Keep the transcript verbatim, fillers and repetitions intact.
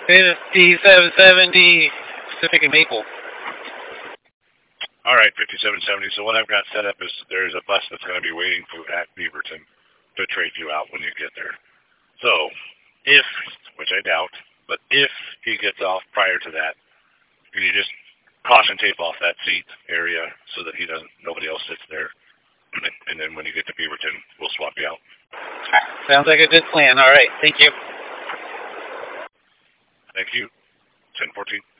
fifty-seven seventy Pacific and Maple. All right, fifty-seven seventy. So what I've got set up is there's a bus that's going to be waiting for at Beaverton to trade you out when you get there. So if, which I doubt, but if he gets off prior to that, can you just caution tape off that seat area so that he doesn't, nobody else sits there, and then when you get to Beaverton, we'll swap you out. Sounds like a good plan. All right, thank you. Thank you. ten fourteen.